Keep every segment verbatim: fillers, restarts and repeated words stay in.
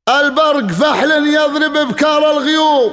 البرق فحل يضرب بكار الغيوم،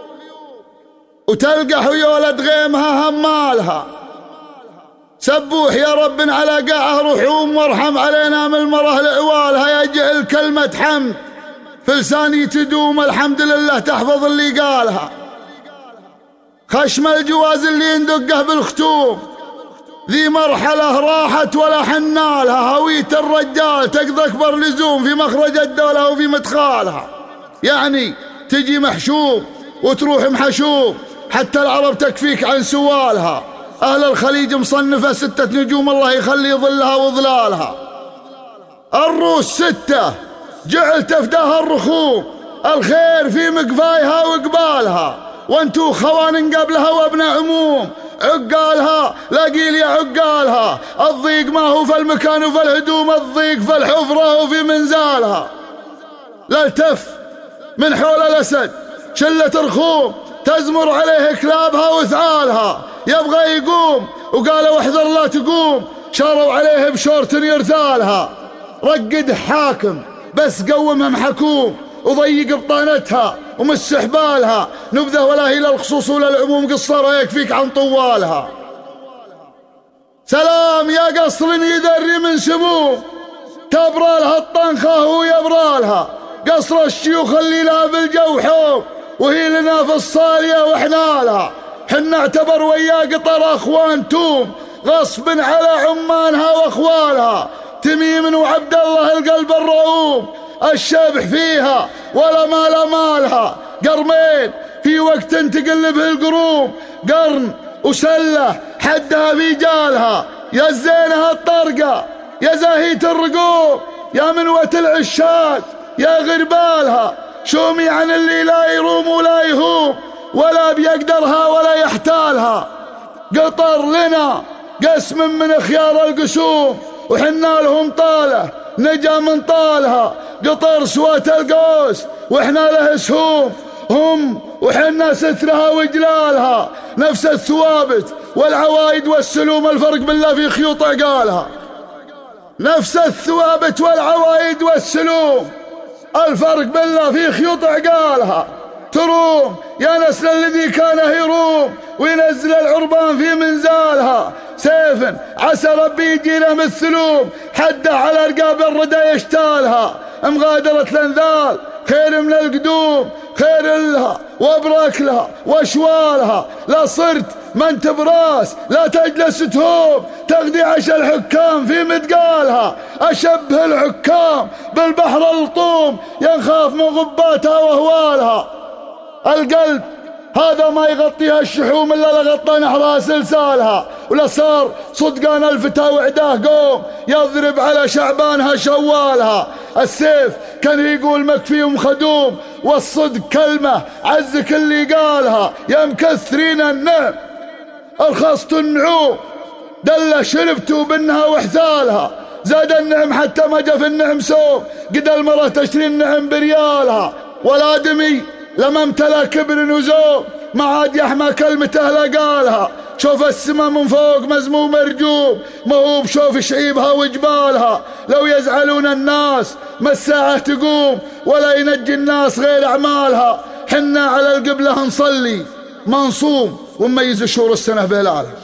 وتلقى حيولد غيمها همالها. سبوح يا رب على قاعه رحوم، وارحم علينا من المره لعوالها. يجعل كلمة حمد في لساني تدوم، الحمد لله تحفظ اللي قالها. خشم الجواز اللي ندقه بالختوم، ذي مرحلة راحت ولا حنالها. هوية الرجال تقضي أكبر لزوم في مخرج الدولة وفي مدخالها. يعني تجي محشوم وتروح محشوم، حتى العرب تكفيك عن سوالها. أهل الخليج مصنفة ستة نجوم، الله يخلي ظلها وظلالها. الروس ستة جعل تفداها الرخوم، الخير في مقفايها وقبالها. وانتو خوان قبلها وابن عموم، عقالها لاقيل يا عقالها. الضيق ما هو في المكان وفي الهدوم، الضيق في الحفرة وفي منزالها. لا التف من حول الأسد شلة رخوم، تزمر عليه كلابها وثعالها. يبغى يقوم وقالوا احذر لا تقوم، شاروا عليه بشورت يرثالها. رقد حاكم بس قومها محكوم، وضيق بطانتها ومسح بالها. نبذه ولا هي للخصوص ولا العموم، قصرها يكفيك عن طوالها. سلام يا قصر يذري من سموم، تبرالها الطنخة ويبرالها. قصر الشيوخ اللي لا بالجو حوم، وهي لنا في الصالية وحنا لها. حنا اعتبر ويا قطر اخوان توم، غصب على عمانها واخوالها. تميم وعبد الله القلب الرؤوم، الشبح فيها ولا مال مالها. قرمين في وقت تقلبه القروم، قرن وسله حدها في جالها. يا زينها الطرقة يا زاهية الرقوم، يا منوة العشاق يا غربالها. شومي عن اللي لا يروم ولا يهوم، ولا بيقدرها ولا يحتالها. قطر لنا قسم من خيار القسوم، وحنا لهم طاله نجا من طالها. قطر سوات القوس واحنا له سهوم، هم وحنا سترها وجلالها. نفس الثوابت والعوايد والسلوم، الفرق بالله في خيوط عقالها. نفس الثوابت والعوايد والسلوم، الفرق بالله في خيوط عقالها. تروم يا نسل الذي كان يروم، وينزل العربان في منزالها. سيف عسى ربي يجينا من الثلوم، حده على رقاب الردى يشتالها. مغادرة الانذال خير من القدوم، خير لها وابرك لها واشوالها. لا صرت ما انت براس لا تجلس تهوم، تغدي عشا الحكام في مدقالها. اشبه الحكام بالبحر الطوم، ينخاف من غباتها واهوالها. القلب هذا ما يغطيها الشحوم الا لغطى نحرها سلسالها. ولا صار صدقان الفتى وعداه قوم، يضرب على شعبانها شوالها. السيف كان يقول مكفي ومخدوم، والصدق كلمة عزك اللي قالها. يا مكثرين النعم ارخصت النعوم، دله شربتوا بنها وحثالها. زاد النعم حتى ما جا في النعم سوم، قد المرة تشتري النعم بريالها. والادمي لما امتلى كبر نزوم، ما عاد يحمى كلمته لقالها. شوف السما من فوق مزموم مرجوم، ما هو بشوف شعيبها وجبالها. لو يزعلون الناس ما الساعة تقوم، ولا ينجي الناس غير أعمالها. حنا على القبلة نصلي ما نصوم، ونميز شهور السنة بهلالها.